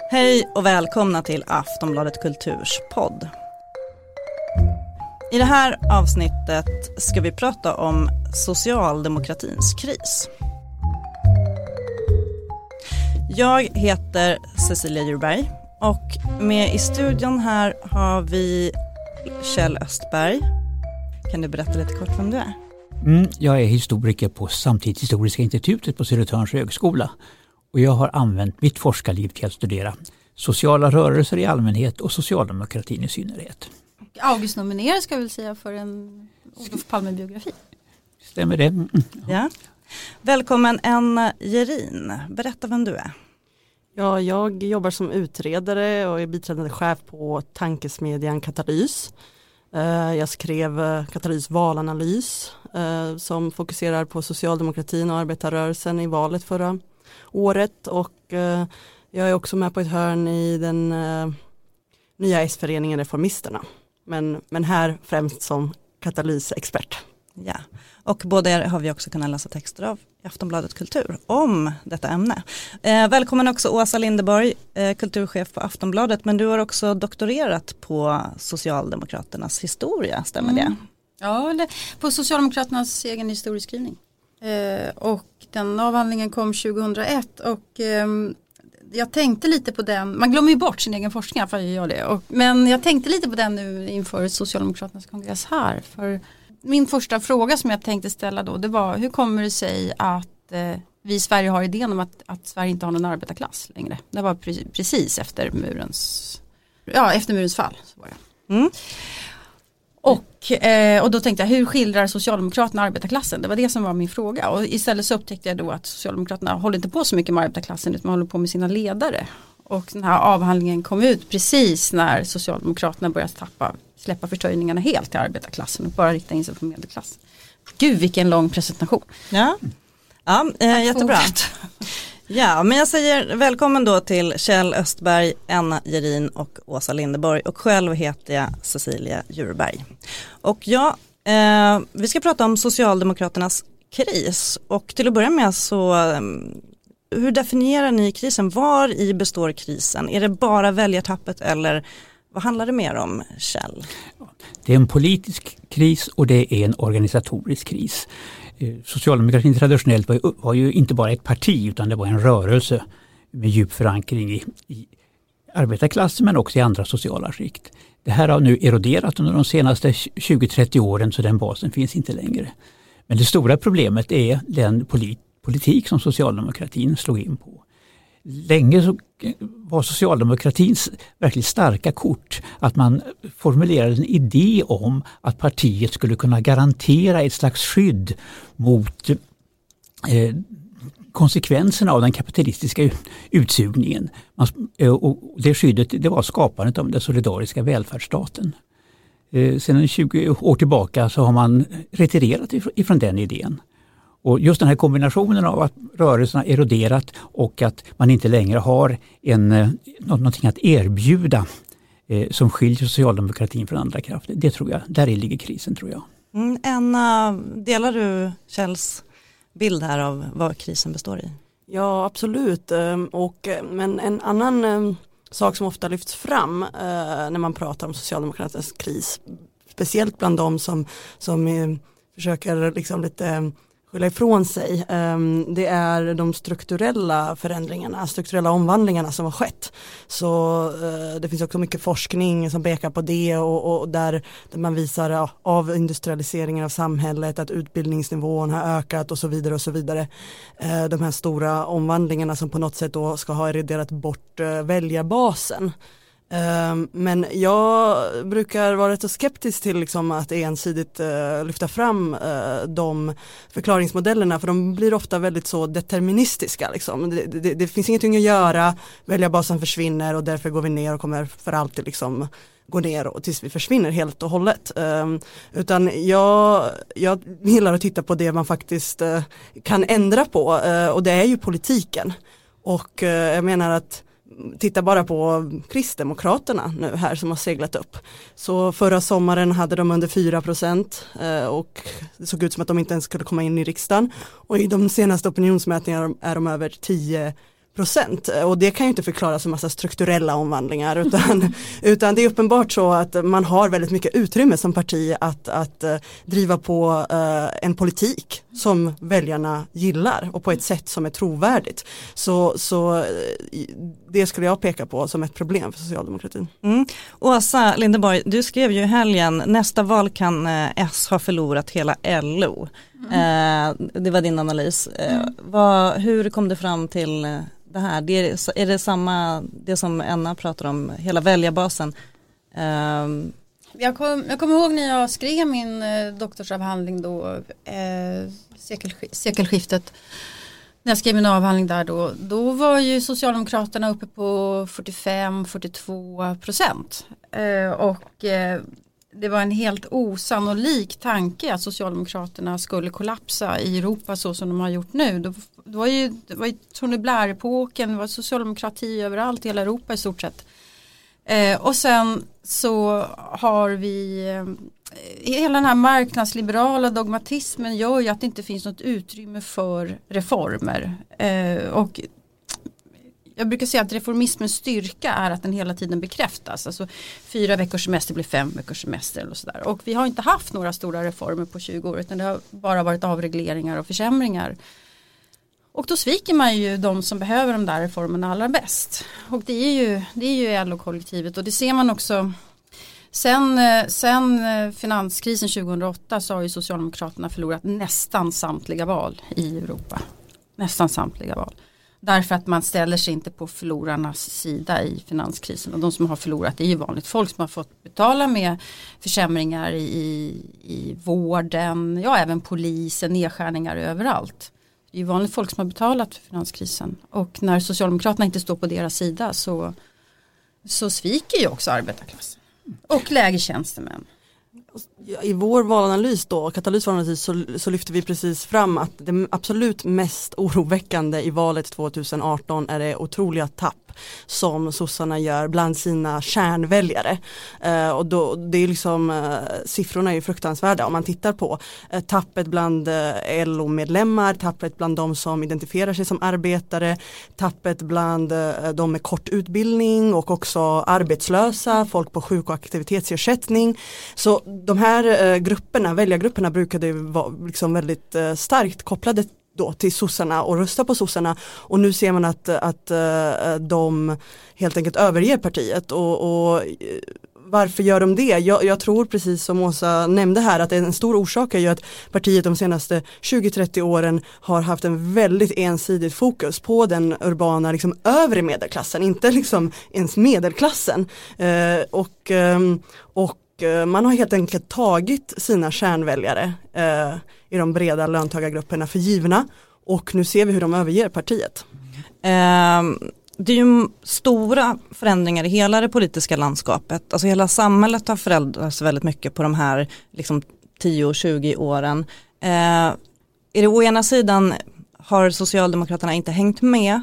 Hej och välkomna till Aftonbladet Kulturs podd. I det här avsnittet ska vi prata om socialdemokratins kris. Jag heter Cecilia Djurberg och med i studion här har vi Kjell Östberg. Kan du berätta lite kort vem du är? Jag är historiker på Samtidshistoriska institutet på Södertörns högskola. Och jag har använt mitt forskarliv till att studera sociala rörelser i allmänhet och socialdemokratin i synnerhet. August nominerad ska jag väl säga för en Olof Palme-biografi. Stämmer det? Ja. Välkommen Anna Gerin. Berätta vem du är. Ja, jag jobbar som utredare och är biträdande chef på tankesmedjan Katalys. Jag skrev Katalys valanalys som fokuserar på socialdemokratin och arbetarrörelsen i valet förra året, och jag är också med på ett hörn i den nya S-föreningen Reformisterna. Men här främst som Katalys-expert. Ja, och båda er har vi också kunnat läsa texter av i Aftonbladet Kultur om detta ämne. Välkommen också Åsa Linderborg, kulturchef på Aftonbladet, men du har också doktorerat på Socialdemokraternas historia, stämmer det? Ja, på Socialdemokraternas egen historieskrivning. Och den avhandlingen kom 2001 och jag tänkte lite på den, man glömmer ju bort sin egen forskning för jag gör det, men jag tänkte lite på den nu inför Socialdemokraternas kongress här. För min första fråga som jag tänkte ställa då, det var hur kommer det sig att vi i Sverige har idén om att Sverige inte har någon arbetarklass längre. Det var precis efter murens fall. Så var det. Och då tänkte jag, hur skildrar Socialdemokraterna arbetarklassen? Det var det som var min fråga. Och istället så upptäckte jag då att Socialdemokraterna håller inte på så mycket med arbetarklassen, utan man håller på med sina ledare. Och den här avhandlingen kom ut precis när Socialdemokraterna började släppa förtöjningarna helt till arbetarklassen och bara rikta in sig på medelklassen. Gud, vilken lång presentation. Ja, jättebra. Ja, men jag säger välkommen då till Kjell Östberg, Anna Gerin och Åsa Linderborg, och själv heter jag Cecilia Djurberg. Och vi ska prata om Socialdemokraternas kris, och till att börja med så hur definierar ni krisen? Var i består krisen? Är det bara väljartappet eller vad handlar det mer om, Kjell? Det är en politisk kris och det är en organisatorisk kris. Socialdemokratin traditionellt var ju inte bara ett parti, utan det var en rörelse med djup förankring i arbetarklassen men också i andra sociala skikt. Det här har nu eroderat under de senaste 20-30 åren, så den basen finns inte längre. Men det stora problemet är den politik som socialdemokratin slog in på. Länge så var socialdemokratins verkligt starka kort att man formulerade en idé om att partiet skulle kunna garantera ett slags skydd mot konsekvenserna av den kapitalistiska utsugningen. Och det skyddet, det var skapandet av den solidariska välfärdsstaten. Sedan 20 år tillbaka så har man retirerat ifrån den idén. Och just den här kombinationen av att rörelserna eroderat och att man inte längre har någonting att erbjuda som skiljer socialdemokratin från andra krafter, det tror jag, där ligger krisen, tror jag. Anna, delar du Kjells bild här av vad krisen består i? Ja, absolut. Men en annan sak som ofta lyfts fram när man pratar om Socialdemokraternas kris, speciellt bland de som försöker liksom lite skylla ifrån sig, det är de strukturella omvandlingarna som har skett. Så det finns också mycket forskning som pekar på det, och där man visar av industrialiseringen av samhället att utbildningsnivån har ökat och så vidare och så vidare. De här stora omvandlingarna som på något sätt då ska ha eroderat bort väljarbasen. Men jag brukar vara rätt skeptisk till liksom att ensidigt lyfta fram de förklaringsmodellerna, för de blir ofta väldigt så deterministiska. Liksom. Det finns ingenting att göra, väljarbasen försvinner och därför går vi ner och kommer för alltid liksom gå ner och tills vi försvinner helt och hållet. Utan jag gillar att titta på det man faktiskt kan ändra på, och det är ju politiken. Och jag menar att titta bara på Kristdemokraterna nu här som har seglat upp. Så förra sommaren hade de under 4% och det såg ut som att de inte ens skulle komma in i riksdagen. Och i de senaste opinionsmätningarna är de över 10%. Och det kan ju inte förklaras som massa strukturella omvandlingar utan det är uppenbart så att man har väldigt mycket utrymme som parti att driva på en politik som väljarna gillar och på ett sätt som är trovärdigt. Så det skulle jag peka på som ett problem för socialdemokratin. Åsa Linderborg, du skrev ju i helgen, nästa val kan S ha förlorat hela LO. Det var din analys. Hur kom du fram till det här? Är det samma, det som Enna pratar om, hela väljarbasen? Jag kommer ihåg när jag skrev min doktorsavhandling då, sekelskiftet. När jag skrev min avhandling där då var ju Socialdemokraterna uppe på 45-42%. Och det var en helt osannolik tanke att Socialdemokraterna skulle kollapsa i Europa så som de har gjort nu. Det var ju Tony Blair-epoken, det var socialdemokrati överallt i hela Europa i stort sett. Och sen så har vi hela den här marknadsliberala dogmatismen gör ju att det inte finns något utrymme för reformer. Och jag brukar säga att reformismens styrka är att den hela tiden bekräftas. Alltså 4 veckors semester blir 5 veckors semester eller sådär. Och vi har inte haft några stora reformer på 20 år utan det har bara varit avregleringar och försämringar. Och då sviker man ju de som behöver de där reformerna allra bäst. Och det är ju LO-kollektivet och det ser man också. Sen finanskrisen 2008 så har ju Socialdemokraterna förlorat nästan samtliga val i Europa. Nästan samtliga val. Därför att man ställer sig inte på förlorarnas sida i finanskrisen. Och de som har förlorat är ju vanligt folk som har fått betala med försämringar i vården, ja även polisen, nedskärningar överallt. Det är ju vanligt folk som har betalat för finanskrisen. Och när Socialdemokraterna inte står på deras sida så sviker ju också arbetarklassen. Och lägertjänstemän. I vår valanalys då, Katalys valanalys, så lyfter vi precis fram att det absolut mest oroväckande i valet 2018 är det otroliga tapp som sossarna gör bland sina kärnväljare. Och då, det är liksom, siffrorna är ju fruktansvärda om man tittar på tappet bland LO-medlemmar, tappet bland de som identifierar sig som arbetare, tappet bland de med kort utbildning och också arbetslösa, folk på sjuk- och aktivitetsersättning. Så de här grupperna, väljargrupperna brukade vara liksom väldigt starkt kopplade då till sossarna och rösta på sossarna och nu ser man att de helt enkelt överger partiet och varför gör de det? Jag tror precis som Åsa nämnde här att en stor orsak är ju att partiet de senaste 20-30 åren har haft en väldigt ensidigt fokus på den urbana liksom övre medelklassen, inte liksom ens medelklassen och man har helt enkelt tagit sina kärnväljare i de breda löntagargrupperna för givna och nu ser vi hur de överger partiet. Det är ju stora förändringar i hela det politiska landskapet. Alltså hela samhället har förändrats väldigt mycket på de här liksom 10-20 åren. Är det å ena sidan har Socialdemokraterna inte hängt med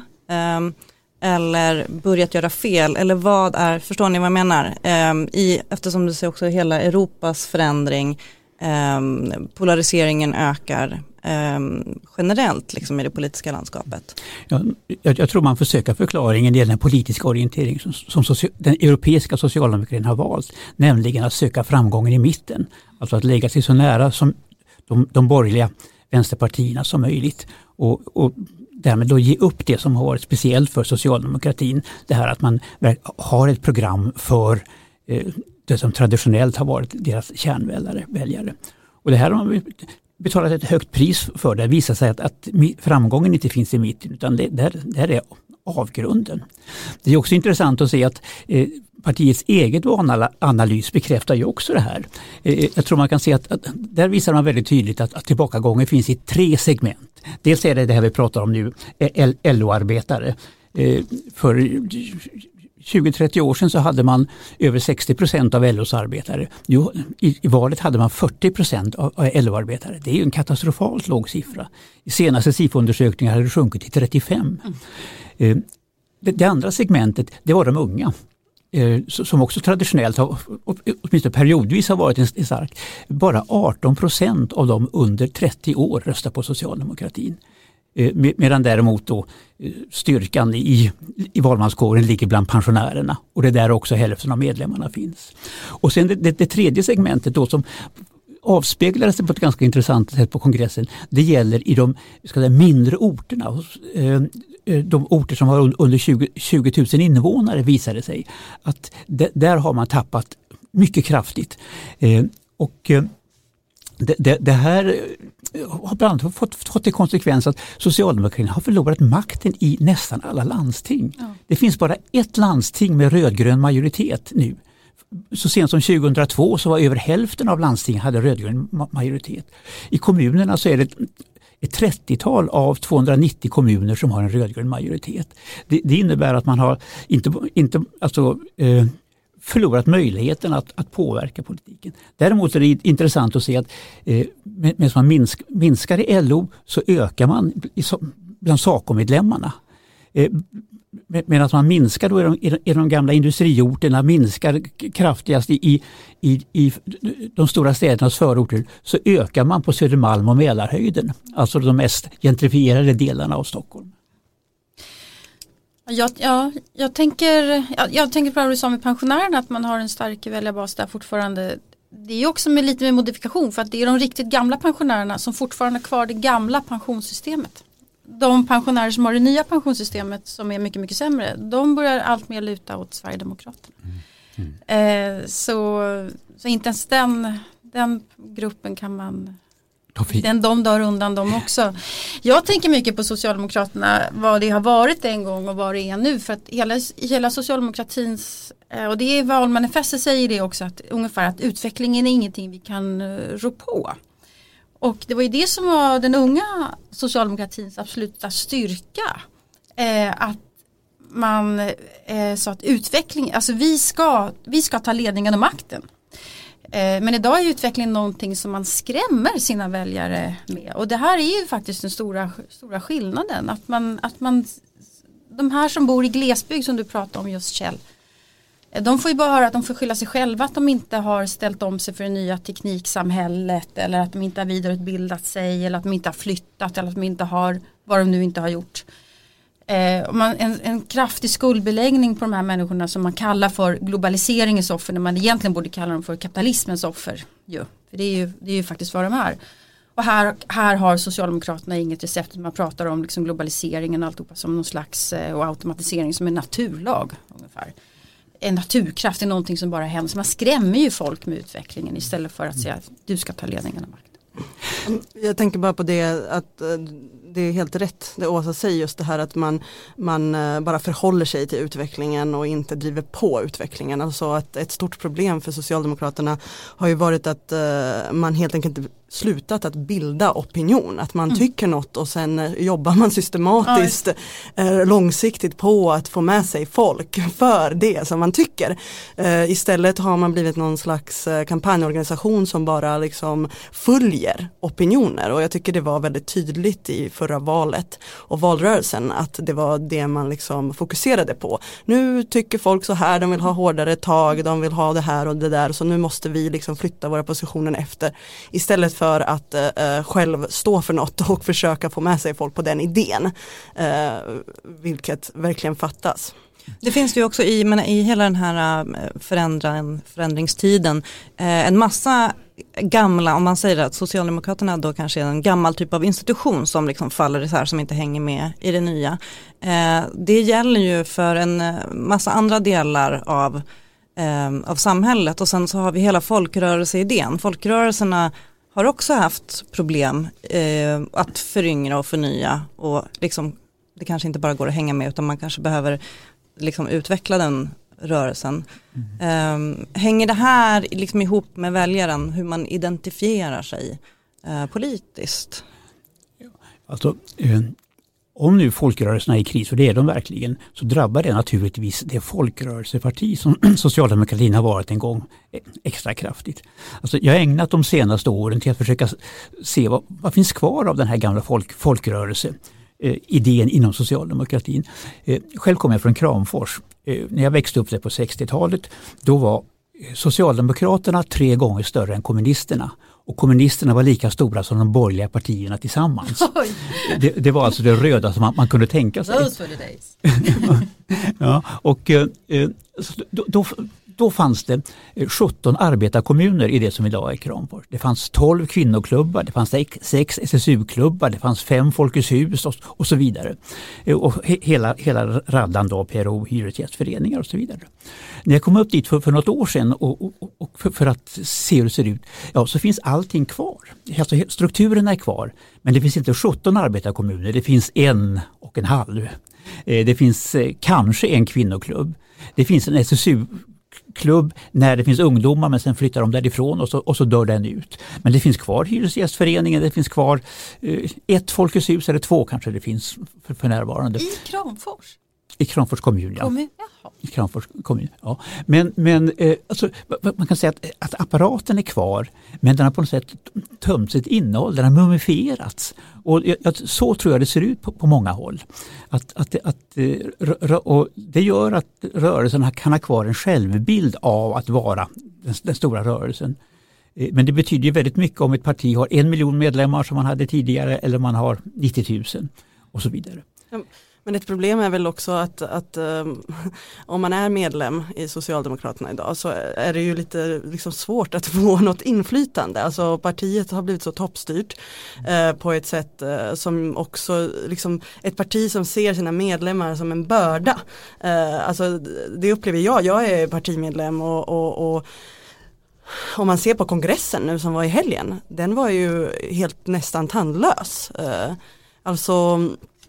eller börjat göra fel eller vad är, förstår ni vad jag menar? Eftersom det ser också hela Europas förändring, polariseringen ökar generellt liksom i det politiska landskapet. Ja, jag tror man försöker förklaringen i den politiska orientering som den europeiska socialdemokratin har valt, nämligen att söka framgången i mitten. Alltså att lägga sig så nära som de borgerliga vänsterpartierna som möjligt och därmed då ge upp det som har varit speciellt för socialdemokratin. Det här att man har ett program för det som traditionellt har varit deras kärnväljare. Och det här har man betalat ett högt pris för. Det visar sig att framgången inte finns i mitten utan det är avgrunden. Det är också intressant att se att partiets eget analys bekräftar ju också det här. Jag tror man kan se att där visar man väldigt tydligt att tillbakagången finns i 3 segment. Dels är det här vi pratar om nu, LO-arbetare. För 20-30 år sedan så hade man över 60% av LOs arbetare. Nu, i valet hade man 40% av LO-arbetare. Det är ju en katastrofalt låg siffra. I senaste SIFO-undersökningar hade det sjunkit till 35%. Det andra segmentet, det var de unga. Som också traditionellt har, åtminstone periodvis har varit en stark. Bara 18% av dem under 30 år röstar på socialdemokratin. Medan däremot då styrkan i valmanskåren ligger bland pensionärerna. Och det är där också hälften av medlemmarna finns. Och sen det tredje segmentet då som avspeglades på ett ganska intressant sätt på kongressen. Det gäller i de mindre orterna. De orter som har under 20 000 invånare visade sig att där har man tappat mycket kraftigt. Det här har bland annat fått till konsekvens att Socialdemokraterna har förlorat makten i nästan alla landsting. Ja. Det finns bara ett landsting med rödgrön majoritet nu. Så sent som 2002 så var över hälften av landstingen hade rödgrön majoritet. I kommunerna så är det ett 30-tal av 290 kommuner som har en rödgrön majoritet. Det innebär att man har inte förlorat möjligheten att påverka politiken. Däremot är det intressant att se att medan man minskar i LO så ökar man bland SACO-medlemmarna. Medan man minskar då i de gamla industriorterna, minskar kraftigast i de stora städernas förorter, så ökar man på Södermalm och Mälarhöjden. Alltså de mest gentrifierade delarna av Stockholm. Jag tänker på det du sa med pensionärerna, att man har en stark väljarbas där fortfarande. Det är också lite med modifikation, för att det är de riktigt gamla pensionärerna som fortfarande har kvar det gamla pensionssystemet. De pensionärer som har det nya pensionssystemet som är mycket, mycket sämre, de börjar allt mer luta åt Sverigedemokraterna. Så inte ens den gruppen kan man... De dör undan dem också. Jag tänker mycket på Socialdemokraterna, vad det har varit en gång och vad det är nu. För att hela socialdemokratins, och det är valmanifestet säger det också, att ungefär att utvecklingen är ingenting vi kan rå på. Och det var ju det som var den unga socialdemokratins absoluta styrka. Att man sa att utveckling, alltså vi ska ta ledningen och makten. Men idag är utvecklingen någonting som man skrämmer sina väljare med. Och det här är ju faktiskt den stora skillnaden. Att man, de här som bor i glesbygd som du pratade om just, Kjell, de får ju bara höra att de får skylla sig själva att de inte har ställt om sig för det nya tekniksamhället, eller att de inte har vidareutbildat sig, eller att de inte har flyttat, eller att de inte har, vad de nu inte har gjort. En kraftig skuldbeläggning på de här människorna som man kallar för globaliseringens offer, när man egentligen borde kalla dem för kapitalismens offer. Jo, för det är ju faktiskt vad de är. Och här har Socialdemokraterna inget recept. Man pratar om liksom globaliseringen och alltihopa som någon slags och automatisering som en naturlag ungefär. En naturkraft är någonting som bara händer. Så man skrämmer ju folk med utvecklingen istället för att säga att du ska ta ledningen av makten. Jag tänker bara på det att det är helt rätt det Åsa säger, just det här att man bara förhåller sig till utvecklingen och inte driver på utvecklingen. Alltså att ett stort problem för Socialdemokraterna har ju varit att man helt enkelt inte slutat att bilda opinion. Att man tycker något och sen jobbar man systematiskt långsiktigt på att få med sig folk för det som man tycker. Istället har man blivit någon slags kampanjorganisation som bara liksom följer opinioner, och jag tycker det var väldigt tydligt i förra valet och valrörelsen att det var det man liksom fokuserade på. Nu tycker folk så här, de vill ha hårdare tag, de vill ha det här och det där, så nu måste vi liksom flytta våra positioner efter, istället för att själv stå för något och försöka få med sig folk på den idén, vilket verkligen fattas. Det finns ju också i hela den här förändringstiden en massa gamla, om man säger att Socialdemokraterna då kanske är en gammal typ av institution som liksom faller isär, som inte hänger med i det nya. Det gäller ju för en massa andra delar av samhället, och sen så har vi hela folkrörelseidén. Folkrörelserna har också haft problem att föryngra och förnya, och liksom, det kanske inte bara går att hänga med, utan man kanske behöver liksom utveckla den rörelsen. Hänger det här liksom ihop med väljaren, hur man identifierar sig politiskt? Alltså, om nu folkrörelserna är i kris, och det är de verkligen, så drabbar det naturligtvis det folkrörelseparti som socialdemokratin har varit en gång extra kraftigt. Alltså, jag har ägnat de senaste åren till att försöka se vad finns kvar av den här gamla folkrörelseidén inom socialdemokratin. Själv kommer jag från Kramfors. När jag växte upp där på 60-talet, då var Socialdemokraterna 3 gånger större än kommunisterna. och kommunisterna var lika stora som de borgerliga partierna tillsammans. Det var alltså det röda som man kunde tänka sig. Those were the days. Ja, och då fanns det 17 arbetarkommuner i det som idag är Kramfors. Det fanns 12 kvinnoklubbar, det fanns 6 SSU-klubbar, det fanns 5 Folkets hus och så vidare. Och hela raddan då, PRO, hyresgästföreningar och så vidare. När jag kom upp dit för något år sedan och för att se hur det ser ut, ja, så finns allting kvar. Alltså strukturen är kvar, men det finns inte 17 arbetarkommuner, det finns 1,5. Det finns kanske en kvinnoklubb. Det finns en SSU-klubb när det finns ungdomar, men sen flyttar de därifrån och så dör den ut. Men det finns kvar hyresgästföreningen, det finns kvar 1 Folkets hus eller 2 kanske det finns för närvarande. I Kramfors? I Kramfors kommun, ja. I Kramfors kommun, ja. Men alltså, man kan säga att apparaten är kvar, men den har på något sätt tömt sitt innehåll, den har mumifierats. Och så tror jag det ser ut på många håll. Och det gör att rörelsen kan ha kvar en självbild av att vara den stora rörelsen. Men det betyder ju väldigt mycket om ett parti har 1 miljon medlemmar som man hade tidigare, eller man har 90 000 och så vidare. Men ett problem är väl också att om man är medlem i Socialdemokraterna idag, så är det ju lite liksom svårt att få något inflytande. Alltså partiet har blivit så toppstyrt på ett sätt som också liksom ett parti som ser sina medlemmar som en börda. Alltså det upplever jag. Jag är partimedlem och om man ser på kongressen nu som var i helgen, den var ju helt nästan tandlös. Alltså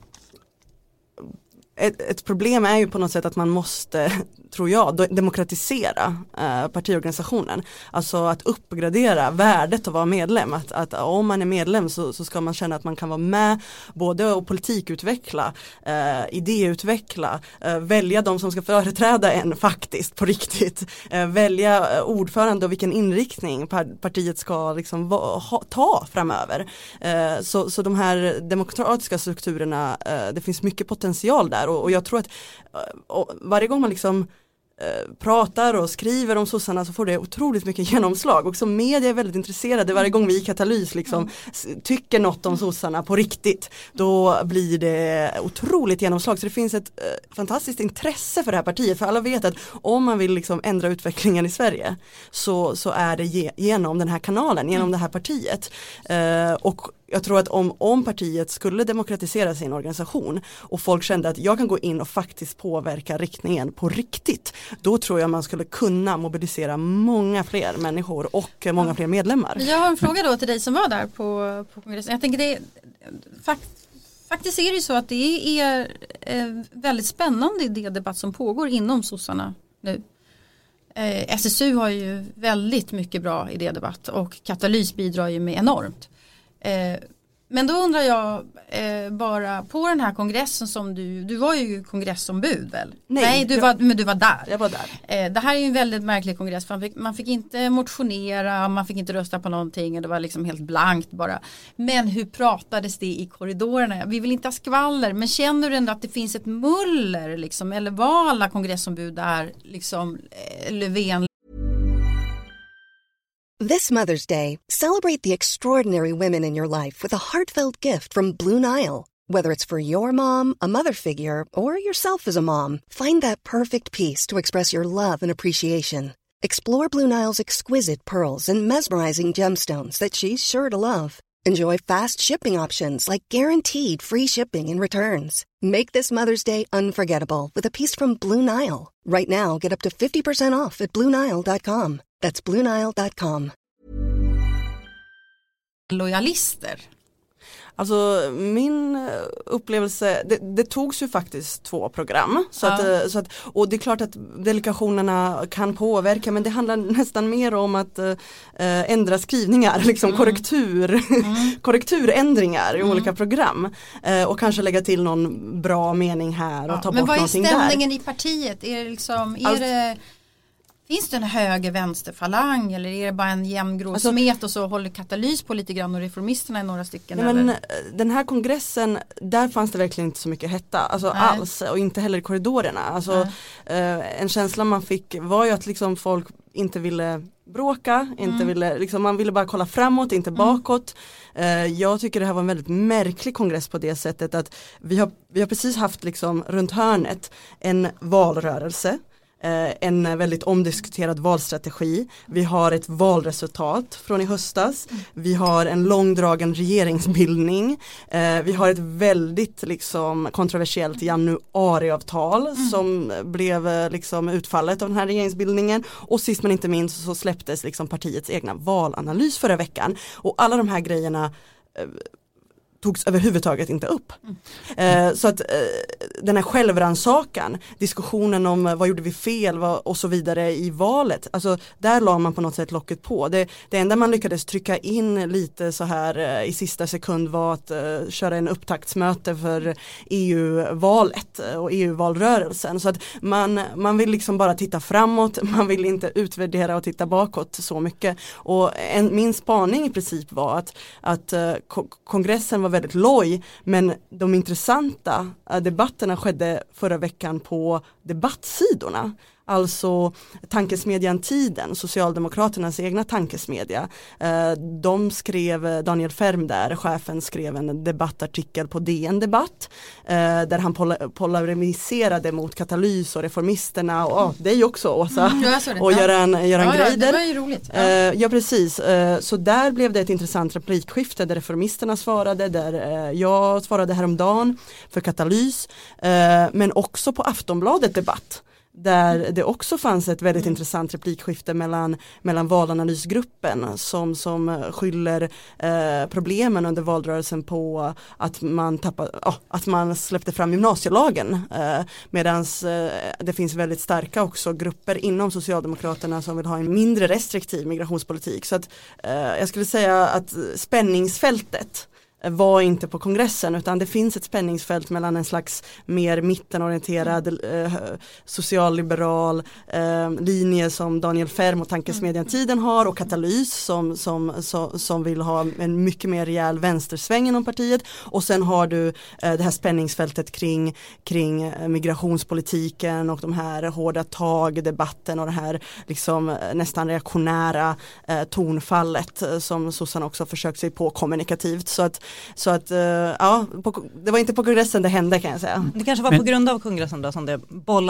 ett problem är ju på något sätt att man måste, tror jag, demokratisera partiorganisationen. Alltså att uppgradera värdet att vara medlem. Att om man är medlem så ska man känna att man kan vara med både och politikutveckla, idéutveckla, välja de som ska företräda en faktiskt på riktigt. Välja ordförande och vilken inriktning partiet ska liksom ta framöver. Så de här demokratiska strukturerna, det finns mycket potential där. Och jag tror att varje gång man liksom pratar och skriver om sossarna så får det otroligt mycket genomslag. Och som media är väldigt intresserade varje gång vi i Katalys liksom tycker något om sossarna på riktigt. Då blir det otroligt genomslag. Så det finns ett fantastiskt intresse för det här partiet. För alla vet att om man vill liksom ändra utvecklingen i Sverige så är det genom den här kanalen, genom det här partiet. Och jag tror att om partiet skulle demokratisera sin organisation och folk kände att jag kan gå in och faktiskt påverka riktningen på riktigt, då tror jag man skulle kunna mobilisera många fler människor och många fler medlemmar. Jag har en fråga då till dig som var där på kongressen. Jag tänker faktiskt är det ju så att det är väldigt spännande idédebatt som pågår inom sossarna nu. SSU har ju väldigt mycket bra idédebatt och Katalys bidrar ju med enormt. Men då undrar jag bara på den här kongressen som du var ju kongressombud väl? Nej, men du var där. Jag var där. Det här är ju en väldigt märklig kongress. Man fick inte motionera, man fick inte rösta på någonting och det var liksom helt blankt bara. Men hur pratades det i korridorerna? Vi vill inte ha skvaller, men känner du ändå att det finns ett muller liksom? Eller var alla kongressombud där liksom Löfven? This Mother's Day, celebrate the extraordinary women in your life with a heartfelt gift from Blue Nile. Whether it's for your mom, a mother figure, or yourself as a mom, find that perfect piece to express your love and appreciation. Explore Blue Nile's exquisite pearls and mesmerizing gemstones that she's sure to love. Enjoy fast shipping options like guaranteed free shipping and returns. Make this Mother's Day unforgettable with a piece from Blue Nile. Right now, get up to 50% off at BlueNile.com. That's BlueNile.com. Lojalister. Alltså min upplevelse, det togs ju faktiskt 2 program så att, och det är klart att delegationerna kan påverka, men det handlar nästan mer om att ändra skrivningar, liksom korrekturändringar i olika program och kanske lägga till någon bra mening här och ta bort någonting där. Men vad är stämningen i partiet? Är det liksom, finns det en höger-vänster-falang eller är det bara en jämn grå smet och så håller Katalys på lite grann och reformisterna är några stycken? Nej, men den här kongressen, där fanns det verkligen inte så mycket hetta alls och inte heller i korridorerna. En känsla man fick var ju att liksom folk inte ville bråka, inte ville, liksom, man ville bara kolla framåt, inte bakåt. Jag tycker det här var en väldigt märklig kongress på det sättet att vi har precis haft liksom runt hörnet en valrörelse, en väldigt omdiskuterad valstrategi. Vi har ett valresultat från i höstas. Vi har en långdragen regeringsbildning. Vi har ett väldigt liksom kontroversiellt januariavtal som blev liksom utfallet av den här regeringsbildningen. Och sist men inte minst så släpptes liksom partiets egna valanalys förra veckan. Och alla de här grejerna togs överhuvudtaget inte upp. Så att den här självrannsakan, diskussionen om vad gjorde vi fel och så vidare i valet, alltså där la man på något sätt locket på. Det enda man lyckades trycka in lite så här i sista sekund var att köra en upptaktsmöte för EU-valet och EU-valrörelsen. Så att man vill liksom bara titta framåt, man vill inte utvärdera och titta bakåt så mycket. Och min spaning i princip var att kongressen var väldigt loj, men de intressanta debatterna skedde förra veckan på debattsidorna. Alltså tankesmedjan Tiden, Socialdemokraternas egna tankesmedja. De skrev, Daniel Färm där, chefen skrev en debattartikel på DN Debatt där han polariserade mot Katalys och reformisterna och det är ju också Åsa och Göran Greider. Det var ju roligt. Ja precis, så där blev det ett intressant replikskifte där reformisterna svarade, där jag svarade häromdagen för Katalys, men också på Aftonbladet Debatt. Där det också fanns ett väldigt intressant replikskifte mellan valanalysgruppen som skyller problemen under valrörelsen på att man släppte fram gymnasielagen. Medan det finns väldigt starka också grupper inom Socialdemokraterna som vill ha en mindre restriktiv migrationspolitik. Så att jag skulle säga att spänningsfältet var inte på kongressen, utan det finns ett spänningsfält mellan en slags mer mittenorienterad socialliberal linje som Daniel Färm och tankesmedjan Tiden har och Katalys som vill ha en mycket mer rejäl vänstersväng inom partiet, och sen har du det här spänningsfältet kring migrationspolitiken och de här hårda tag-debatten och det här liksom nästan reaktionära tonfallet som sossarna också försökt sig på kommunikativt. Så att ja, det var inte på kongressen det hände, kan jag säga. Det kanske var på grund av kongressen då som det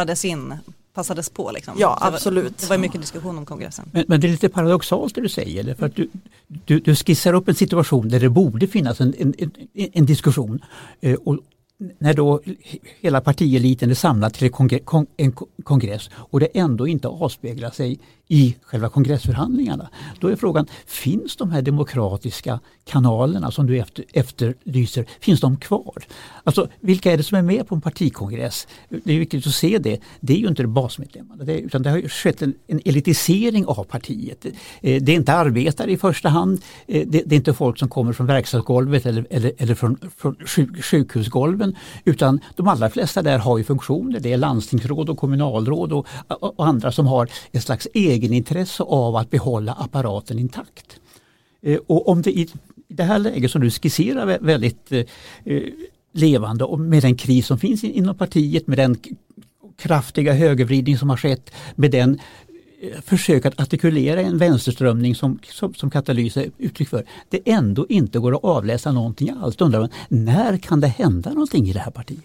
passades på liksom. Ja, absolut. Det var mycket diskussion om kongressen. Men det är lite paradoxalt det du säger, eller? För att du skissar upp en situation där det borde finnas en diskussion och när då hela partieliten är samlad till en kongress och det ändå inte avspeglar sig i själva kongressförhandlingarna. Då är frågan, finns de här demokratiska kanalerna som du efterlyser, finns de kvar? Alltså, vilka är det som är med på en partikongress? Det är viktigt att se det. Det är ju inte basmedlemmarna, utan det har ju skett en elitisering av partiet. Det är inte arbetare i första hand, det är inte folk som kommer från verkstadsgolvet eller från sjukhusgolven, utan de allra flesta där har ju funktioner. Det är landstingsråd och kommunalråd och andra som har ett slags egenintresse av att behålla apparaten intakt. Och om det i det här läget som du skisserar väldigt levande och med den kris som finns inom partiet, med den kraftiga högervridning som har skett, med den försök att artikulera en vänsterströmning som Katalys är uttryck för, det ändå inte går att avläsa någonting alls. Undrar man, när kan det hända någonting i det här partiet?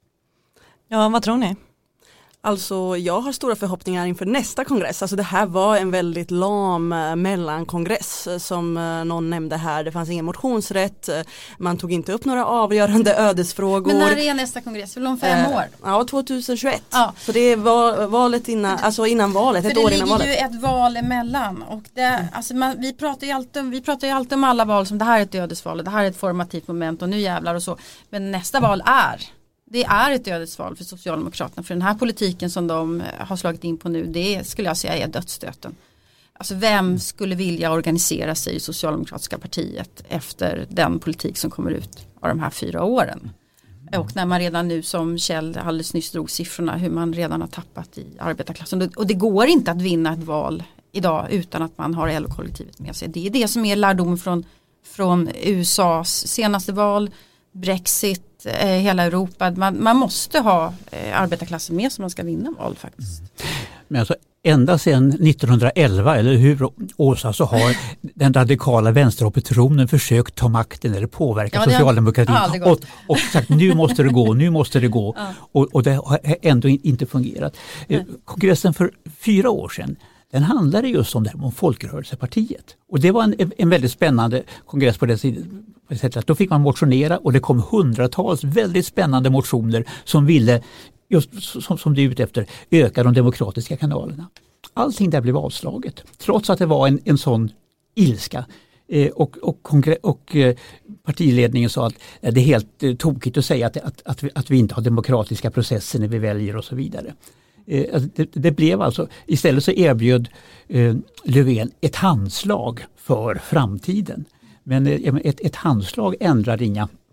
Ja, vad tror ni? Alltså jag har stora förhoppningar inför nästa kongress. Alltså det här var en väldigt lam mellankongress som någon nämnde här. Det fanns ingen motionsrätt. Man tog inte upp några avgörande ödesfrågor. Men när är nästa kongress? Om 5 år? Ja, 2021. Ja. Så det var valet innan valet. För ett år innan valet. Det ligger ju ett val emellan. Och det, alltså vi pratar ju alltid om alla val som det här är ett ödesval. Det här är ett formativt moment och nu jävlar och så. Men nästa val det är ett ödesval för Socialdemokraterna. För den här politiken som de har slagit in på nu, det skulle jag säga är dödsstöten. Alltså vem skulle vilja organisera sig i Socialdemokratiska partiet efter den politik som kommer ut av de här 4 åren? Och när man redan nu, som Kjell alldeles nyss drog siffrorna, hur man redan har tappat i arbetarklassen. Och det går inte att vinna ett val idag utan att man har LO-kollektivet med sig. Det är det som är lärdom från USAs senaste val, Brexit, hela Europa. Man måste ha arbetarklassen med som man ska vinna val faktiskt. Men alltså, ända sedan 1911, eller hur Åsa, så har den radikala vänsteroppositionen försökt ta makten eller påverka socialdemokratin och sagt nu måste det gå och det har ändå inte fungerat. Kongressen för 4 år sedan, den handlade just om det här, om Folkrörelsepartiet. Och det var en väldigt spännande kongress på det sättet. Då fick man motionera och det kom hundratals väldigt spännande motioner som ville, just som det är ute efter, öka de demokratiska kanalerna. Allting där blev avslaget, trots att det var en sån ilska. Och partiledningen sa att det är helt tokigt att säga att vi inte har demokratiska processer när vi väljer och så vidare. Det blev alltså, istället så erbjöd Löfven ett handslag för framtiden. Men ett handslag ändrar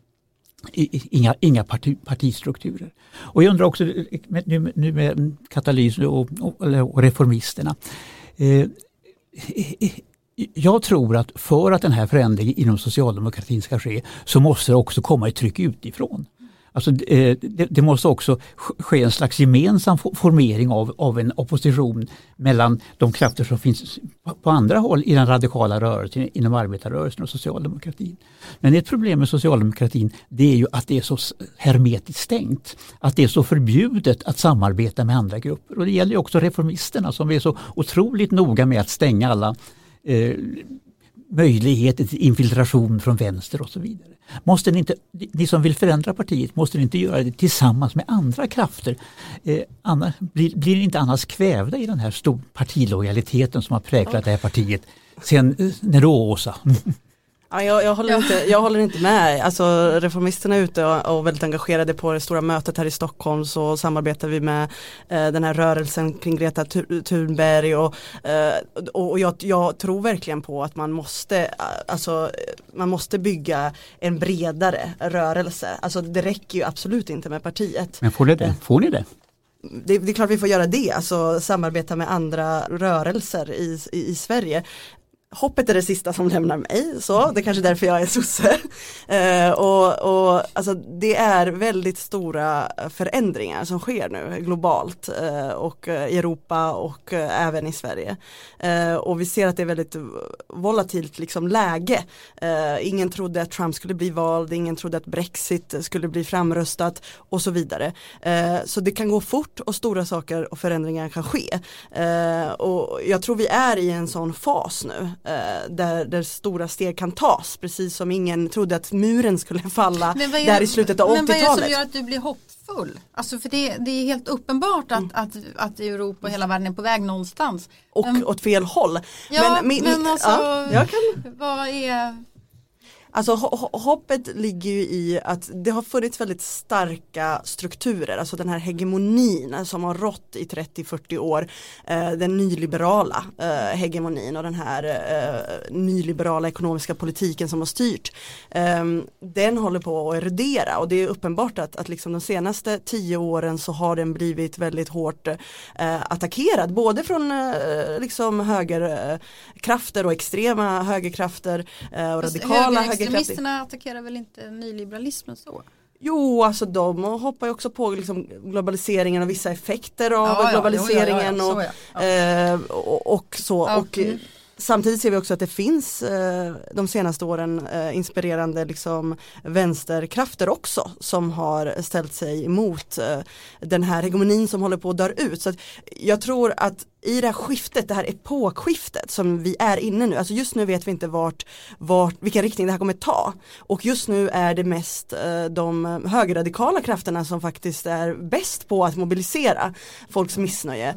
inga partistrukturer. Och jag undrar också nu med katalys och reformisterna. Jag tror att för att den här förändringen inom socialdemokratin ska ske så måste det också komma ett tryck utifrån. Alltså det måste också ske en slags gemensam formering av en opposition mellan de krafter som finns på andra håll i den radikala rörelsen, inom arbetarrörelsen och socialdemokratin. Men ett problem med socialdemokratin, det är ju att det är så hermetiskt stängt. Att det är så förbjudet att samarbeta med andra grupper. Och det gäller ju också reformisterna som är så otroligt noga med att stänga alla möjligheter till infiltration från vänster och så vidare. Måste ni inte, ni som vill förändra partiet, måste ni inte göra det tillsammans med andra krafter? Blir ni inte annars kvävda i den här stor partilojaliteten som har präglat det här partiet sen när då, Åsa? Ja, jag håller inte med. Alltså, reformisterna är ute och väldigt engagerade på det stora mötet här i Stockholm, så samarbetar vi med den här rörelsen kring Greta Thunberg och jag tror verkligen på att man måste bygga en bredare rörelse. Alltså det räcker ju absolut inte med partiet. Men får ni det? Det är klart vi får göra det, alltså samarbeta med andra rörelser i Sverige. Hoppet är det sista som lämnar mig, så det är kanske därför jag är sosse. Alltså, det är väldigt stora förändringar som sker nu globalt och i Europa och även i Sverige. Och vi ser att det är väldigt volatilt liksom läge. Ingen trodde att Trump skulle bli vald, ingen trodde att Brexit skulle bli framröstat och så vidare. Så det kan gå fort och stora saker och förändringar kan ske. Och jag tror vi är i en sån fas nu. Där stora steg kan tas, precis som ingen trodde att muren skulle falla där i slutet av 80-talet. Men vad är det som gör att du blir hoppfull? Alltså för det är helt uppenbart att Europa och hela världen är på väg någonstans. Och åt fel håll. Ja, men alltså, vad är... Alltså hoppet ligger ju i att det har funnits väldigt starka strukturer, alltså den här hegemonin som har rått i 30-40 år, den nyliberala hegemonin och den här nyliberala ekonomiska politiken som har styrt, den håller på att erodera, och det är uppenbart att liksom de senaste 10 åren så har den blivit väldigt hårt attackerad, både från liksom högerkrafter och extrema högerkrafter och radikala högerkrafter. Extremisterna attackerar väl inte nyliberalismen så? Jo, alltså de hoppar ju också på liksom globaliseringen och vissa effekter av globaliseringen och så. Och samtidigt ser vi också att det finns de senaste åren inspirerande liksom vänsterkrafter också som har ställt sig emot den här hegemonin som håller på att dö ut. Så att jag tror att i det här skiftet, det här epokskiftet som vi är inne nu, alltså just nu vet vi inte vilken riktning det här kommer ta, och just nu är det mest de högerradikala krafterna som faktiskt är bäst på att mobilisera folks missnöje.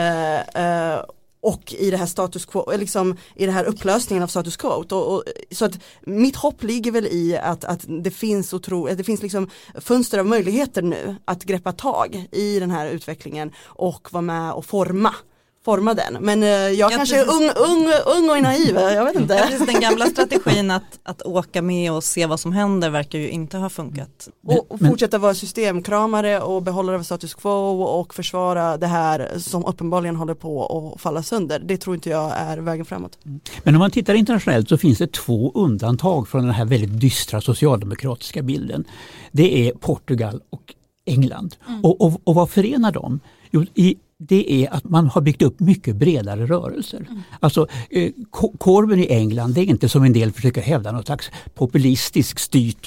Och i det här status quo, liksom i det här upplösningen av status quo. Så att mitt hopp ligger väl i att det finns liksom fönster av möjligheter nu att greppa tag i den här utvecklingen och vara med och forma den. Men jag kanske är ung och naiv, jag vet inte. Ja, den gamla strategin att åka med och se vad som händer verkar ju inte ha funkat. Och fortsätta vara systemkramare och behålla av status quo och försvara det här som uppenbarligen håller på att falla sönder. Det tror inte jag är vägen framåt. Men om man tittar internationellt så finns det 2 undantag från den här väldigt dystra socialdemokratiska bilden. Det är Portugal och England. Och vad förenar dem? Jo, det är att man har byggt upp mycket bredare rörelser. Alltså Corbyn i England, det är inte som en del försöker hävda något slags populistisk styrt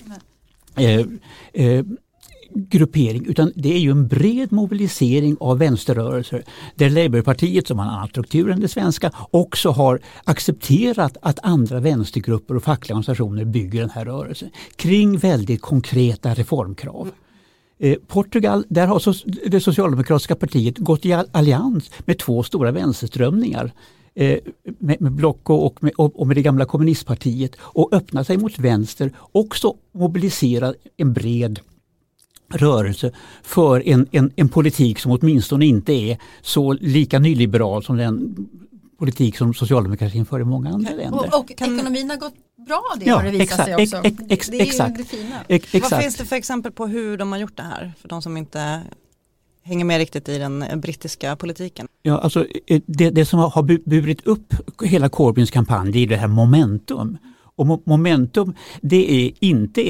gruppering, utan det är ju en bred mobilisering av vänsterrörelser där Labourpartiet, som har en annan struktur än det svenska, också har accepterat att andra vänstergrupper och fackliga organisationer bygger den här rörelsen kring väldigt konkreta reformkrav. Portugal, där har det socialdemokratiska partiet gått i allians med två stora vänsterströmningar, med Blocco och med det gamla kommunistpartiet, och öppnat sig mot vänster, också mobiliserat en bred rörelse för en politik som åtminstone inte är så lika nyliberal som den politik som socialdemokratin för i många andra länder. Och ekonomin har gått bra, det har det visat sig också. Det är ju det fina. Vad finns det för exempel på hur de har gjort det här? För de som inte hänger med riktigt i den brittiska politiken. Ja, alltså det som har burit upp hela Corbyns kampanj är det här momentum. Och momentum, det är inte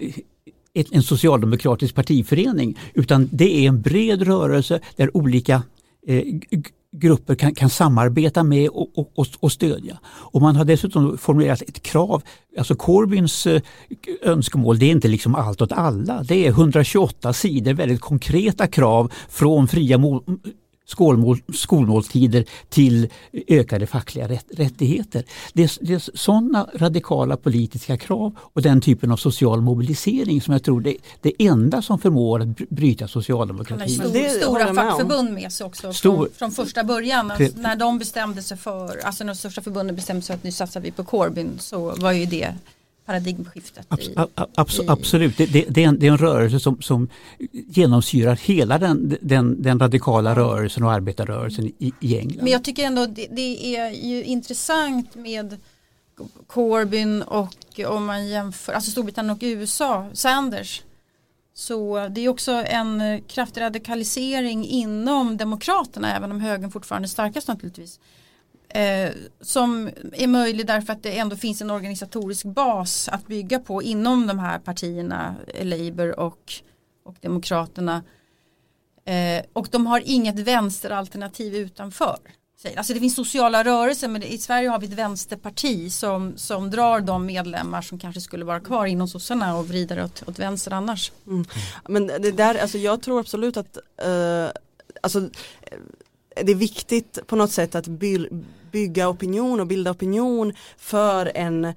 en socialdemokratisk partiförening, utan det är en bred rörelse där olika grupper kan samarbeta med och stödja. Och man har dessutom formulerat ett krav, alltså Corbyns önskemål, det är inte liksom allt åt alla. Det är 128 sidor väldigt konkreta krav från fria skolmåltider till ökade fackliga rättigheter. Det är sådana radikala politiska krav och den typen av social mobilisering som jag tror det enda som förmår att bryta socialdemokratin. Stora fackförbund med sig också från första början. Alltså, när de bestämde sig för, alltså när de största förbunden bestämde sig att nu satsar vi på Corbyn, så var ju det paradigmskiftet. Absolut, det är en rörelse som genomsyrar hela den radikala rörelsen och arbetarrörelsen i England. Men jag tycker ändå det är ju intressant med Corbyn, och om man jämför alltså Storbritannien och USA, Sanders, så det är också en kraftig radikalisering inom demokraterna, även om högern fortfarande är starkast naturligtvis. Som är möjlig därför att det ändå finns en organisatorisk bas att bygga på inom de här partierna, Labour och Demokraterna. Och de har inget vänsteralternativ utanför. Alltså det finns sociala rörelser, men i Sverige har vi ett vänsterparti som drar de medlemmar som kanske skulle vara kvar inom sossarna och vrider åt vänster annars. Men det där, alltså jag tror absolut att det är viktigt på något sätt att bygga opinion och bilda opinion för en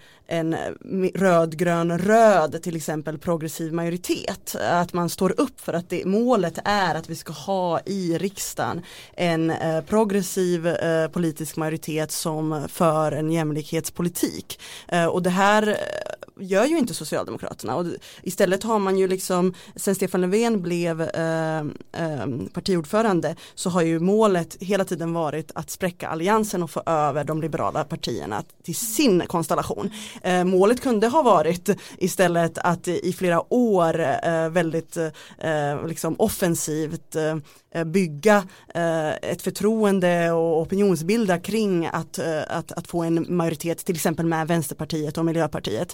röd till exempel progressiv majoritet. Att man står upp för att målet är att vi ska ha i riksdagen en progressiv politisk majoritet som för en jämlikhetspolitik. Och det här gör ju inte Socialdemokraterna, och istället har man ju liksom, sen Stefan Löfven blev partiordförande, så har ju målet hela tiden varit att spräcka alliansen och få över de liberala partierna till sin konstellation. Målet kunde ha varit istället att i flera år väldigt liksom offensivt bygga ett förtroende och opinionsbilda kring att få en majoritet till exempel med Vänsterpartiet och Miljöpartiet.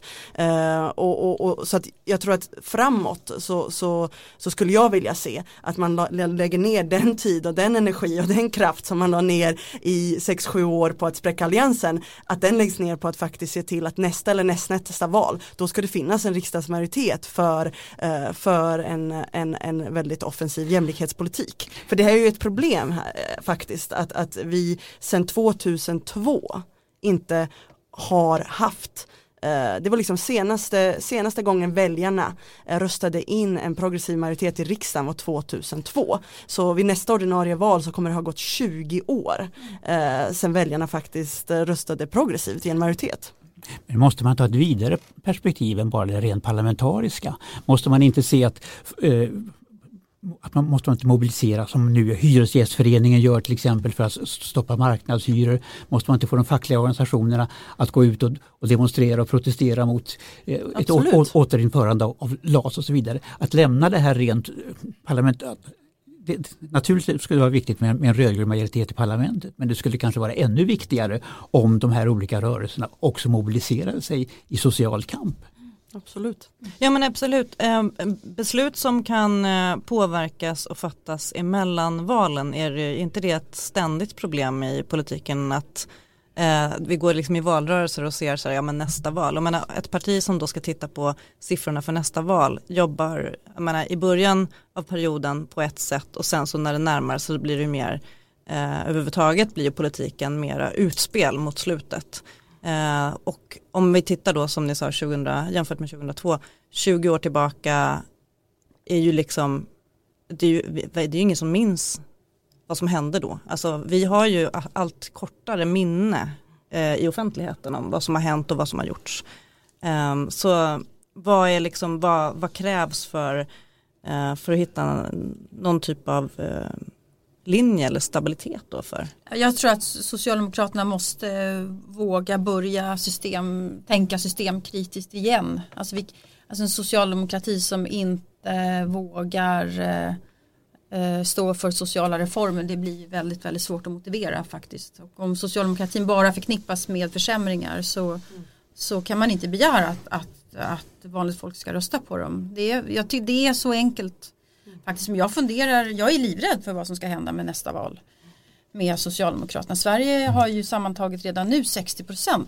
Och så att jag tror att framåt så skulle jag vilja se att man lägger ner den tid och den energi och den kraft som man la ner i 6-7 år på att spräcka alliansen, att den läggs ner på att faktiskt se till att nästa eller nästnästa val, då ska det finnas en riksdagsmajoritet för en väldigt offensiv jämlikhetspolitik. För det här är ju ett problem här, faktiskt, att vi sedan 2002 inte har haft, det var liksom senaste gången väljarna röstade in en progressiv majoritet i riksdagen var 2002. Så vid nästa ordinarie val så kommer det ha gått 20 år sedan väljarna faktiskt röstade progressivt i en majoritet. Men måste man ta ett vidare perspektiv än bara det rent parlamentariska? Måste man inte se att man måste inte mobilisera som nu Hyresgästföreningen gör till exempel för att stoppa marknadshyror? Måste man inte få de fackliga organisationerna att gå ut och demonstrera och protestera mot ett återinförande av LAS och så vidare? Att lämna det här rent parlamentet. Naturligtvis skulle det vara viktigt med en rödgrön majoritet i parlamentet, men det skulle kanske vara ännu viktigare om de här olika rörelserna också mobiliserade sig i social kamp. Absolut. Ja men absolut. Beslut som kan påverkas och fattas emellan valen, inte det ett ständigt problem i politiken att vi går liksom i valrörelser och ser så här, ja men nästa val. Jag menar, ett parti som då ska titta på siffrorna för nästa val jobbar i början av perioden på ett sätt och sen så när det närmar så blir det mer överhuvudtaget blir ju politiken mera utspel mot slutet. Och om vi tittar då som ni sa jämfört med 2002, 20 år tillbaka är ju liksom det är ju ingen som minns vad som hände då. Alltså vi har ju allt kortare minne i offentligheten om vad som har hänt och vad som har gjorts. Så vad är liksom vad krävs för att hitta någon typ av linje eller stabilitet då för? Jag tror att Socialdemokraterna måste våga börja tänka systemkritiskt igen. Alltså en socialdemokrati som inte vågar stå för sociala reformer, det blir väldigt, väldigt svårt att motivera faktiskt. Och om socialdemokratin bara förknippas med försämringar så kan man inte begära att vanligt folk ska rösta på dem. Jag tycker det är så enkelt. Faktiskt, jag är livrädd för vad som ska hända med nästa val med Socialdemokraterna. Sverige har ju sammantaget redan nu 60%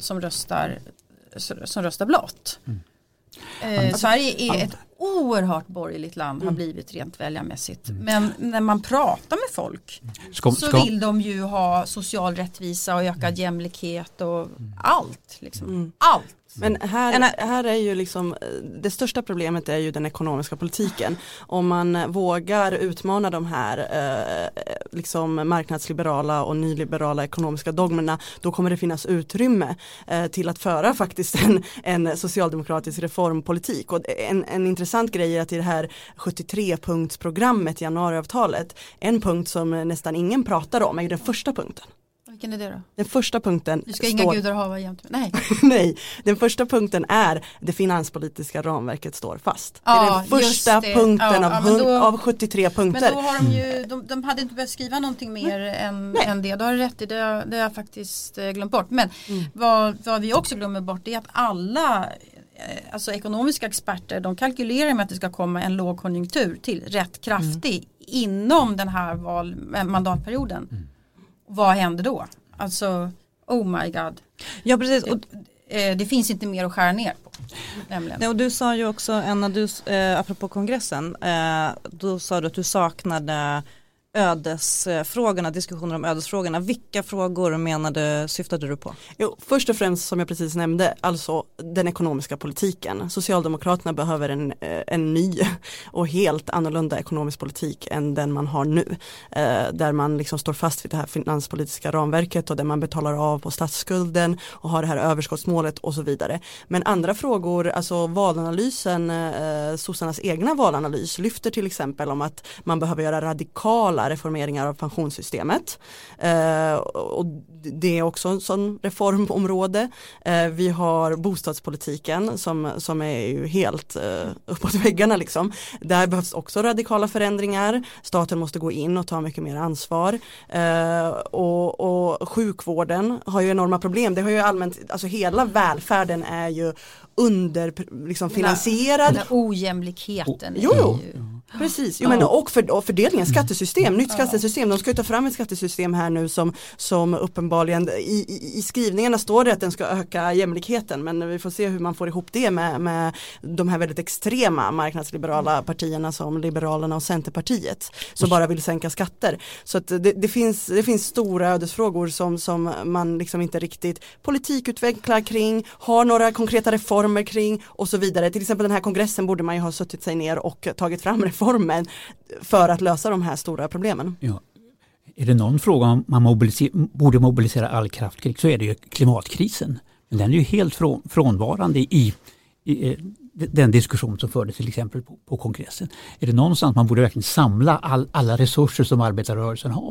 som röstar blått. Sverige är ett oerhört borgerligt land, har blivit rent väljarmässigt. Men när man pratar med folk så vill de ju ha social rättvisa och ökad jämlikhet och allt. Liksom. Allt. Men här är ju liksom det största problemet är ju den ekonomiska politiken. Om man vågar utmana de här liksom marknadsliberala och nyliberala ekonomiska dogmerna, då kommer det finnas utrymme till att föra faktiskt en socialdemokratisk reformpolitik. Och en intressant grej är att i det här 73-punktsprogrammet i januariavtalet, en punkt som nästan ingen pratar om är ju den första punkten. Vilken är det då? Den första punkten du ska inga gudar hava jämt. Nej. Nej, den första punkten är det finanspolitiska ramverket står fast. Det är den första punkten av 73 punkter. Men då har de ju, de hade inte behövt skriva någonting mer än det. Då har du rätt i det har jag faktiskt glömt bort. Men vad vi också glömmer bort är att alla ekonomiska experter, de kalkylerar med att det ska komma en lågkonjunktur till rätt kraftig inom den här mandatperioden. Vad händer då? Alltså, oh my god. Ja, precis. Det finns inte mer att skära ner på. Nämligen. Och du sa ju också, apropå kongressen, då sa du att du saknade diskussioner om ödesfrågorna. Vilka frågor syftade du på? Jo, först och främst som jag precis nämnde, alltså den ekonomiska politiken. Socialdemokraterna behöver en ny och helt annorlunda ekonomisk politik än den man har nu. Där man liksom står fast vid det här finanspolitiska ramverket och där man betalar av på statsskulden och har det här överskottsmålet och så vidare. Men andra frågor, alltså valanalysen, sossarnas egna valanalys lyfter till exempel om att man behöver göra radikala reformeringar av pensionssystemet. Och det är också en sån reformområde. Vi har bostadspolitiken som är ju helt uppåt väggarna liksom. Där behövs också radikala förändringar. Staten måste gå in och ta mycket mer ansvar. Och sjukvården har ju enorma problem. Det har ju allmänt, alltså hela välfärden är ju finansierad. Den ojämlikheten. Jo. Precis, men och fördelningen, skattesystem, nytt skattesystem, de ska ju ta fram ett skattesystem här nu som uppenbarligen i skrivningarna står det att den ska öka jämlikheten, men vi får se hur man får ihop det med de här väldigt extrema marknadsliberala partierna som Liberalerna och Centerpartiet som bara vill sänka skatter. Så att det finns stora ödesfrågor som man liksom inte riktigt politikutvecklar kring, har några konkreta reformer kring och så vidare. Till exempel den här kongressen borde man ju ha suttit sig ner och tagit fram reformen för att lösa de här stora problemen. Ja. Är det någon fråga om man borde mobilisera all kraft kring så är det ju klimatkrisen. Men den är ju helt frånvarande i den diskussion som fördes till exempel på kongressen. Är det någonstans man borde verkligen samla alla resurser som arbetarrörelsen har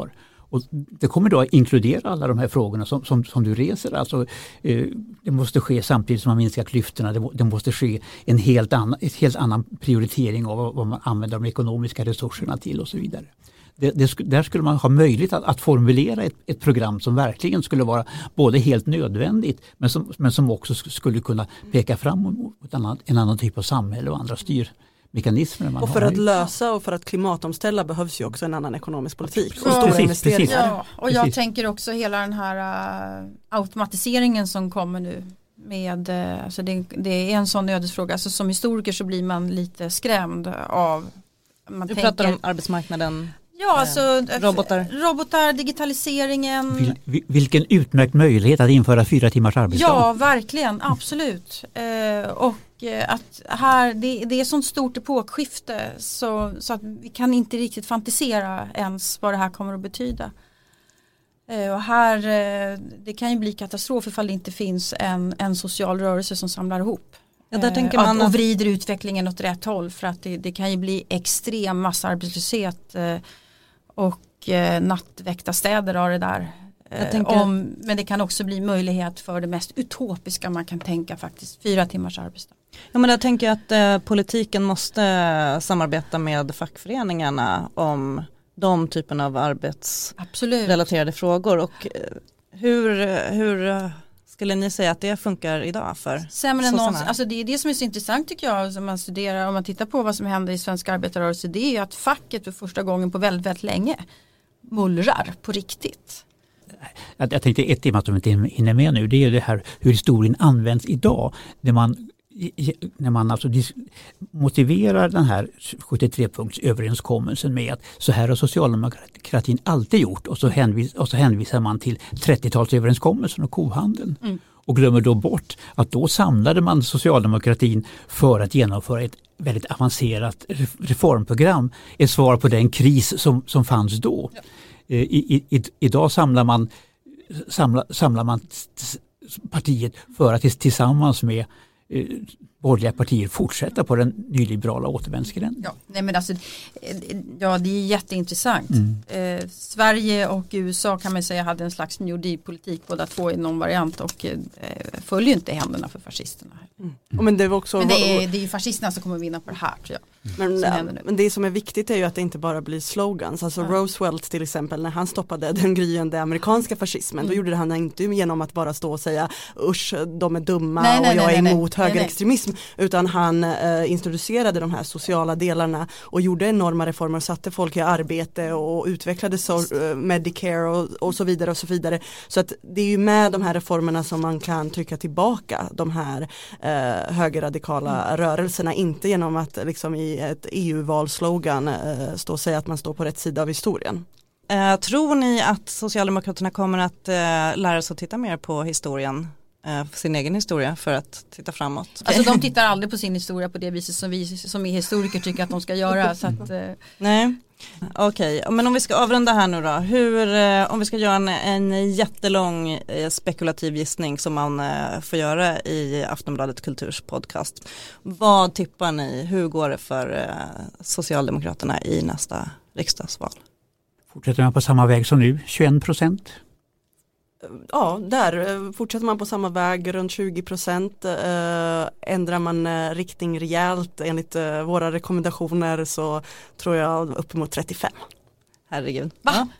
Och det kommer då att inkludera alla de här frågorna som du reser. Alltså, det måste ske samtidigt som man minskar klyftorna. Det måste ske en helt annan prioritering av vad man använder de ekonomiska resurserna till och så vidare. Där skulle man ha möjlighet att formulera ett program som verkligen skulle vara både helt nödvändigt men som också skulle kunna peka fram mot en annan typ av samhälle och andra styrmekanismer. Och för att lösa och för att klimatomställa behövs ju också en annan ekonomisk politik och stora stora investeringar. Ja, och jag tänker också hela den här automatiseringen som kommer nu. Alltså det är en sån ödesfråga. Alltså som historiker så blir man lite skrämd av... Du pratar om arbetsmarknaden. Ja, alltså robotar, digitaliseringen. Vilken utmärkt möjlighet att införa 4 timmars arbetsdag. Ja, verkligen, absolut. Och att här, det är sånt stort epokskifte så att vi kan inte riktigt fantisera ens vad det här kommer att betyda. Och här, det kan ju bli katastrof ifall det inte finns en social rörelse som samlar ihop. Ja, där tänker man och vrider utvecklingen åt rätt håll, för att det kan ju bli extrem massarbetslöshet och nattväckta städer av det där. Men det kan också bli möjlighet för det mest utopiska man kan tänka faktiskt, 4 timmars arbetsdag. Ja, men jag tänker att politiken måste samarbeta med fackföreningarna om de typen av arbetsrelaterade frågor. Och hur skulle ni säga att det funkar idag för sämre än någonsin? Alltså det är det som är så intressant tycker jag, om man studerar, om man tittar på vad som händer i svensk arbetarrörelse, det är ju att facket för första gången på väldigt, väldigt länge mullrar på riktigt. Jag tänkte ett tema som inte hinner med nu, det är det här hur historien används idag. När man alltså motiverar den här 73-punktsöverenskommelsen med att så här har socialdemokratin alltid gjort, och så hänvisar man till 30-talsöverenskommelsen och kohandeln. Och glömmer då bort att då samlade man socialdemokratin för att genomföra ett väldigt avancerat reformprogram. Ett svar på den kris som fanns då. Ja. Idag samlar man partiet för att tillsammans med borgerliga partier fortsätta på den nyliberala återvändsgränden. Ja, nej men alltså, ja, det är jätteintressant. Sverige och USA kan man säga hade en slags New Deal-politik, båda två i någon variant, och följer inte händerna för fascisterna. Men det är ju fascisterna som kommer vinna på det här, tror jag. Men det som är viktigt är ju att det inte bara blir slogans. Alltså Roosevelt till exempel, när han stoppade den gryende amerikanska fascismen, då gjorde han inte genom att bara stå och säga usch, de är dumma och jag är emot högerextremism, utan han introducerade de här sociala delarna och gjorde enorma reformer och satte folk i arbete och utvecklade Medicare och så vidare och så vidare. Så att det är ju med de här reformerna som man kan trycka tillbaka de här högerradikala rörelserna, inte genom att liksom i ett EU-valslogan stå och säga att man står på rätt sida av historien. Tror ni att Socialdemokraterna kommer att lära sig att titta mer på historien, sin egen historia, för att titta framåt? Alltså de tittar aldrig på sin historia på det viset som vi som är historiker tycker att de ska göra. Så att, Nej. Okej, men om vi ska avrunda här nu då, om vi ska göra en jättelång spekulativ gissning som man får göra i Aftonbladet Kulturs podcast. Vad tippar ni? Hur går det för Socialdemokraterna i nästa riksdagsval? Fortsätter man på samma väg som nu, 21%? Ja, där fortsätter man på samma väg, runt 20%. Ändrar man riktning rejält enligt våra rekommendationer så tror jag uppemot 35. Herregud. Va?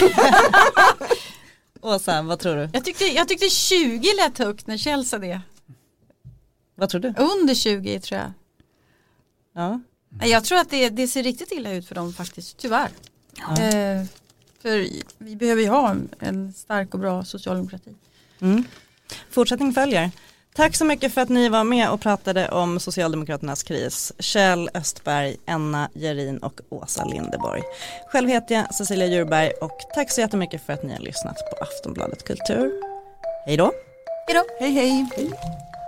Åsa, vad tror du? Jag tyckte 20 lät högt när Kjell sa det. Vad tror du? Under 20 tror jag. Ja. Jag tror att det ser riktigt illa ut för dem faktiskt, tyvärr. Ja. För vi behöver ju ha en stark och bra socialdemokrati. Fortsättning följer. Tack så mycket för att ni var med och pratade om Socialdemokraternas kris. Kjell Östberg, Enna Gerin och Åsa Linderborg. Själv heter jag Cecilia Djurberg och tack så jättemycket för att ni har lyssnat på Aftonbladet Kultur. Hej då! Hej då! Hej hej!